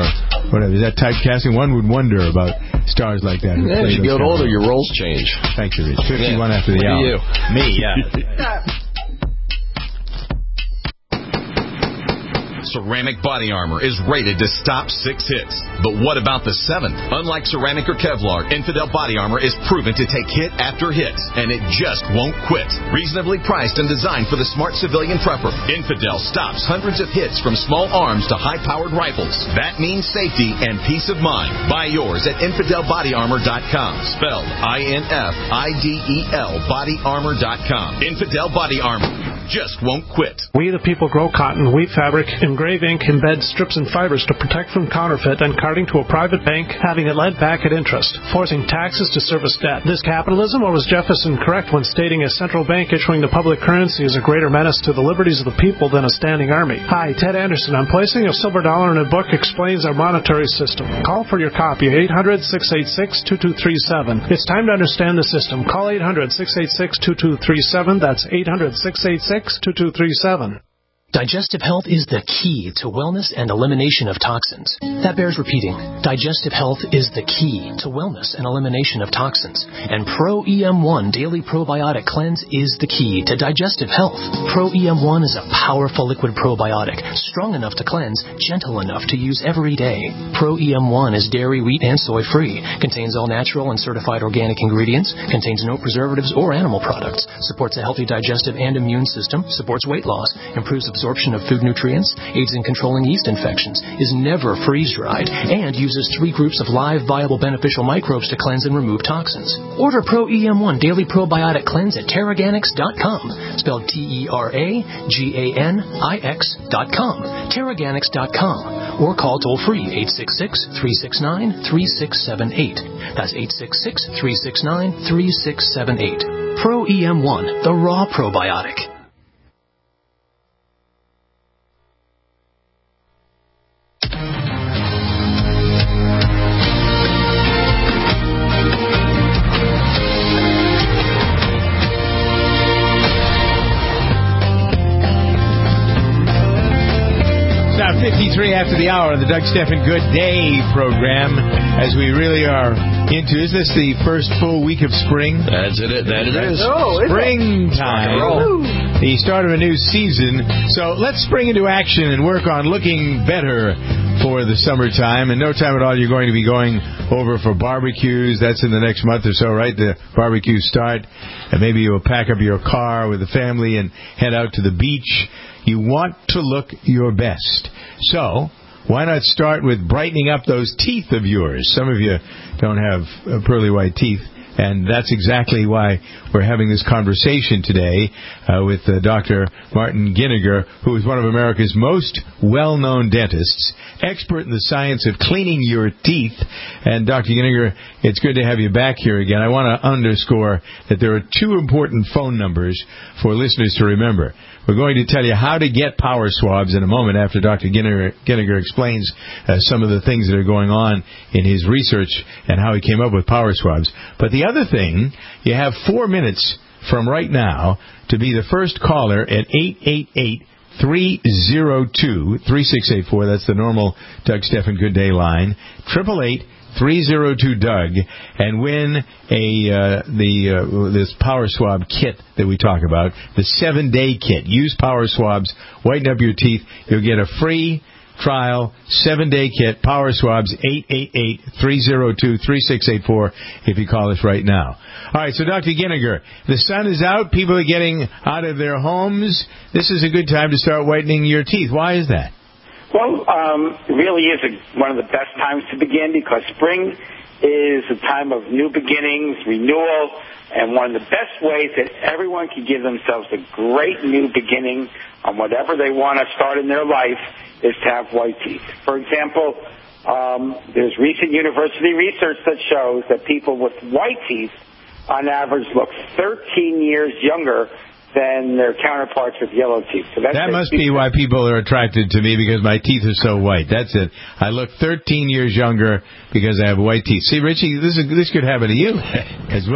whatever. Is that typecasting? One would wonder about stars like that. Yeah, as you get older, your roles change. Thank you, Rich. fifty-one yeah. after the what hour. You? Me, yeah. Ceramic Body Armor is rated to stop six hits. But what about the seventh? Unlike ceramic or Kevlar, Infidel Body Armor is proven to take hit after hit, and it just won't quit. Reasonably priced and designed for the smart civilian prepper, Infidel stops hundreds of hits from small arms to high-powered rifles. That means safety and peace of mind. Buy yours at infidel body armor dot com, spelled I N F I D E L body armor dot com. Infidel Body Armor just won't quit. We the people grow cotton, weave fabric, engrave ink, embed strips and fibers to protect from counterfeit and carting to a private bank, having it lent back at interest, forcing taxes to service debt. This capitalism, or was Jefferson correct when stating a central bank issuing the public currency is a greater menace to the liberties of the people than a standing army? Hi, Ted Anderson. I'm placing a silver dollar in a book explains our monetary system. Call for your copy, eight hundred, six eight six, two two three seven. It's time to understand the system. Call eight hundred, six eight six, two two three seven. That's eight hundred, six eight six, two two three seven. Digestive health is the key to wellness and elimination of toxins. That bears repeating. Digestive health is the key to wellness and elimination of toxins. And Pro E M one Daily Probiotic Cleanse is the key to digestive health. Pro E M one is a powerful liquid probiotic, strong enough to cleanse, gentle enough to use every day. Pro E M one is dairy, wheat, and soy free, contains all natural and certified organic ingredients, contains no preservatives or animal products, supports a healthy digestive and immune system, supports weight loss, improves absorption of food nutrients, aids in controlling yeast infections, is never freeze-dried, and uses three groups of live, viable, beneficial microbes to cleanse and remove toxins. Order Pro E M one Daily Probiotic Cleanse at Terraganics dot com, spelled T E R A G A N I X dot com, Terraganics dot com, or call toll-free eight six six, three six nine, three six seven eight. That's eight six six, three six nine, three six seven eight. Pro E M one, the raw probiotic. fifty-three after the hour of the Doug Stephan Good Day program, as we really are into, is this the first full week of spring? That's it. That it is. Oh, springtime. The start of a new season. So let's spring into action and work on looking better for the summertime. In no time at all, you're going to be going over for barbecues. That's in the next month or so, right? The barbecues start. And maybe you'll pack up your car with the family and head out to the beach. You want to look your best. So, why not start with brightening up those teeth of yours? Some of you don't have uh, pearly white teeth, and that's exactly why we're having this conversation today uh, with uh, Doctor Martin Ginniger, who is one of America's most well-known dentists, expert in the science of cleaning your teeth. And Doctor Ginniger, it's good to have you back here again. I want to underscore that there are two important phone numbers for listeners to remember. We're going to tell you how to get power swabs in a moment after Doctor Ginniger, Ginniger explains uh, some of the things that are going on in his research and how he came up with power swabs. But the other thing, you have four minutes from right now to be the first caller at eight eight eight, three oh two, three six eight four. That's the normal Doug Stephan Good Day line. Triple eight three oh two Doug, and win a uh, the uh, this power swab kit that we talk about, the seven day kit. Use power swabs, whiten up your teeth. You'll get a free trial seven day kit. Power swabs eight eight eight, three oh two, three six eight four if you call us right now. All right, so Doctor Ginniger, the sun is out. People are getting out of their homes. This is a good time to start whitening your teeth. Why is that? Well, um, it really is a, one of the best times to begin, because spring is a time of new beginnings, renewal, and one of the best ways that everyone can give themselves a great new beginning on whatever they want to start in their life is to have white teeth. For example, um, there's recent university research that shows that people with white teeth, on average, look thirteen years younger than their counterparts with yellow teeth. So that's that must be why people are attracted to me, because my teeth are so white. That's it. I look thirteen years younger because I have white teeth. See, Richie, this is, this could happen to you as well.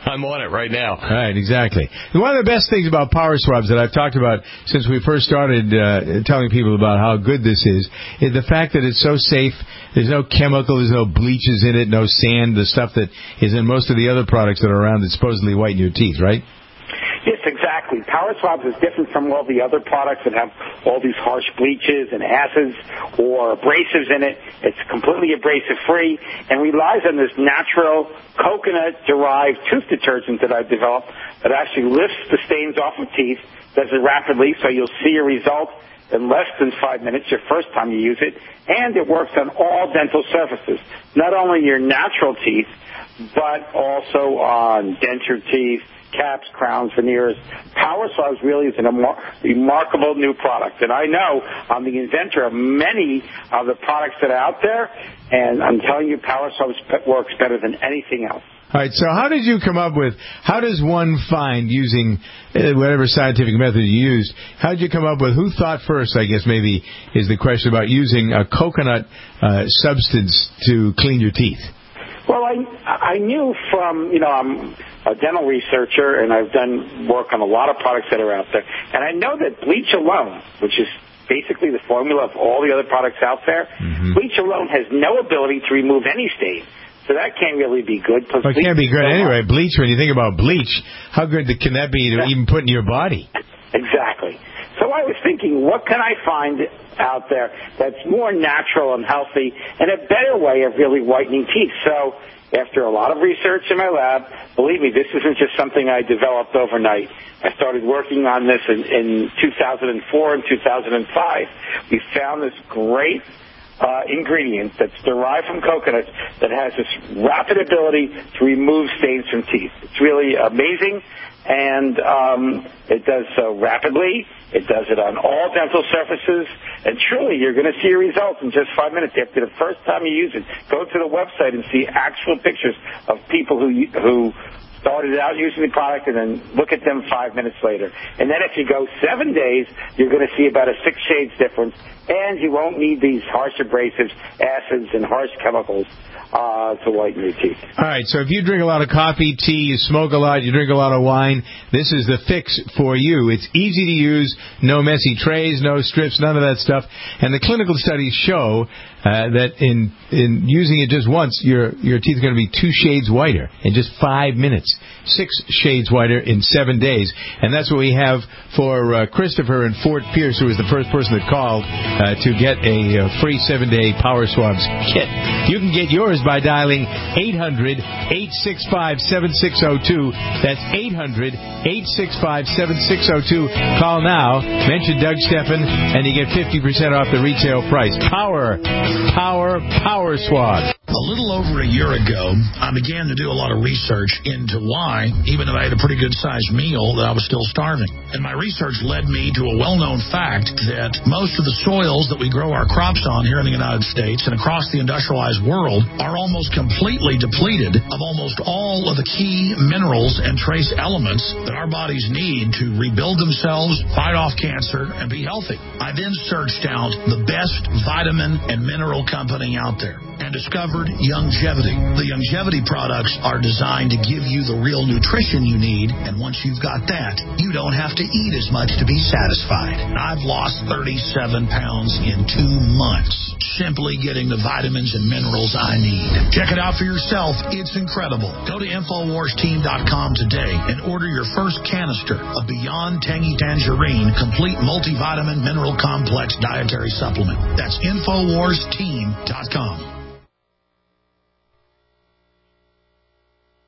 I'm on it right now. Right, exactly. One of the best things about Power Swabs that I've talked about since we first started uh, telling people about how good this is, is the fact that it's so safe. There's no chemical, there's no bleaches in it, no sand, the stuff that is in most of the other products that are around that supposedly whiten your teeth, right? Yes, exactly. Power Swabs is different from all the other products that have all these harsh bleaches and acids or abrasives in it. It's completely abrasive-free and relies on this natural coconut-derived tooth detergent that I've developed that actually lifts the stains off of teeth, does it rapidly, so you'll see a result in less than five minutes your first time you use it, and it works on all dental surfaces, not only your natural teeth, but also on denture teeth, caps, crowns, veneers. Power Swabs really is a remarkable new product. And I know I'm the inventor of many of the products that are out there, and I'm telling you, Power Swabs works better than anything else. All right, so how did you come up with, how does one find, using uh, whatever scientific method you used, how did you come up with, who thought first, I guess maybe is the question, about using a coconut uh, substance to clean your teeth? Well, I I knew from, you know, I'm a dental researcher, and I've done work on a lot of products that are out there. And I know that bleach alone, which is basically the formula of all the other products out there, mm-hmm. bleach alone has no ability to remove any stain. So that can't really be good. Well, it can't be good anyway. Bleach, when you think about bleach, how good can that be to even put in your body? Exactly. So I was thinking, what can I find out there that's more natural and healthy and a better way of really whitening teeth? So after a lot of research in my lab, believe me, this isn't just something I developed overnight. I started working on this in, in two thousand four and two thousand five. We found this great uh, ingredient that's derived from coconut that has this rapid ability to remove stains from teeth. It's really amazing. And um, it does so rapidly. It does it on all dental surfaces. And truly, you're going to see a result in just five minutes. After the first time you use it, go to the website and see actual pictures of people who who started out using the product, and then look at them five minutes later. And then if you go seven days, you're going to see about a six shades difference, and you won't need these harsh abrasives, acids, and harsh chemicals uh, to whiten your teeth. All right, so if you drink a lot of coffee, tea, you smoke a lot, you drink a lot of wine, this is the fix for you. It's easy to use, no messy trays, no strips, none of that stuff. And the clinical studies show uh, that in in using it just once, your your teeth are going to be two shades whiter in just five minutes, six shades whiter in seven days. And that's what we have for uh, Christopher in Fort Pierce, who was the first person that called uh, to get a uh, free seven-day Power Swabs kit. You can get yours by dialing eight hundred, eight six five, seven six zero two. That's eight hundred, eight six five, seven six zero two. Call now, mention Doug Steffen, and you get fifty percent off the retail price. Power, power, Power Swab. A little over a year ago, I began to do a lot of research into why, even though I had a pretty good-sized meal, that I was still starving. And my research led me to a well-known fact that most of the soils that we grow our crops on here in the United States and across the industrialized world are almost completely depleted of almost all of the key minerals and trace elements that our bodies need to rebuild themselves, fight off cancer, and be healthy. I then searched out the best vitamin and mineral company out there and discovered Youngevity. The Youngevity products are designed to give you the real nutrition you need, and once you've got that, you don't have to eat as much to be satisfied. I've lost thirty-seven pounds in two months, simply getting the vitamins and minerals I need. Check it out for yourself. It's incredible. Go to Infowars Team dot com today and order your first canister of Beyond Tangy Tangerine Complete Multivitamin Mineral Complex Dietary Supplement. That's Infowars Team dot com.